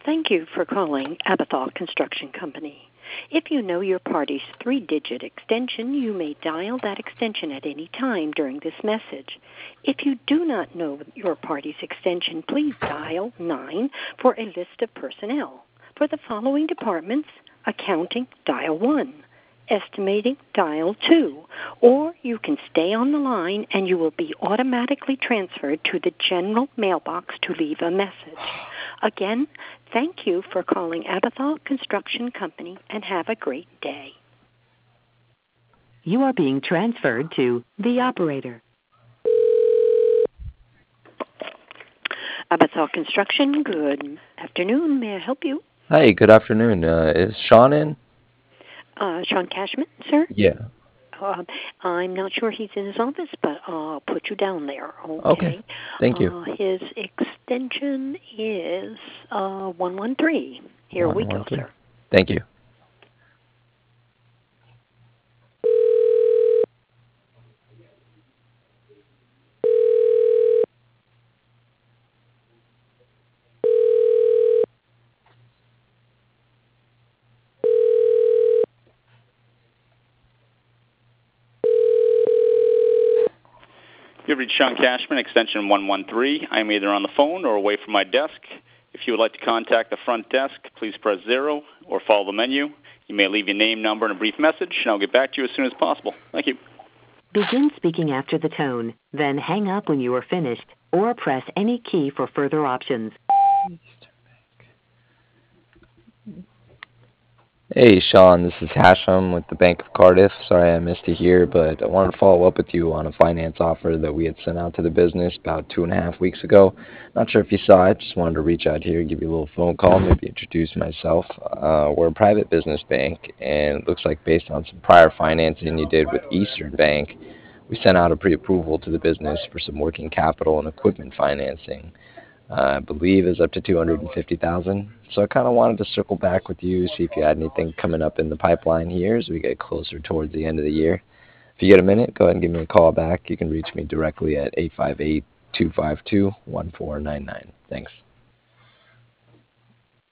Thank you for calling Abathal Construction Company. If you know your party's 3-digit extension, you may dial that extension at any time during this message. If you do not know your party's extension, please dial 9 for a list of personnel. For the following departments, accounting, dial 1. Estimating, dial 2. Or you can stay on the line and you will be automatically transferred to the general mailbox to leave a message. Again, thank you for calling Abathal Construction Company and have a great day. You are being transferred to the operator. Abathal Construction, good afternoon. May I help you? Hi, good afternoon. Is Sean in? Sean Cashman, sir? Yeah. I'm not sure he's in his office, but I'll put you down there. Okay. Thank you. His extension is 113. Here we go, sir. Thank you. You've reached Sean Cashman, extension 113. I'm either on the phone or away from my desk. If you would like to contact the front desk, please press 0 or follow the menu. You may leave your name, number, and a brief message, and I'll get back to you as soon as possible. Thank you. Begin speaking after the tone, then hang up when you are finished, or press any key for further options. Hey, Sean, this is Hashem with the Bank of Cardiff. Sorry I missed you here, but I wanted to follow up with you on a finance offer that we had sent out to the business about 2.5 weeks ago. Not sure if you saw it. Just wanted to reach out here, give you a little phone call, maybe introduce myself. We're a private business bank, and it looks like based on some prior financing you did with Eastern Bank, we sent out a pre-approval to the business for some working capital and equipment financing. I believe is up to $250,000. So I kind of wanted to circle back with you, see if you had anything coming up in the pipeline here as we get closer towards the end of the year. If you get a minute, go ahead and give me a call back. You can reach me directly at 858-252-1499. Thanks.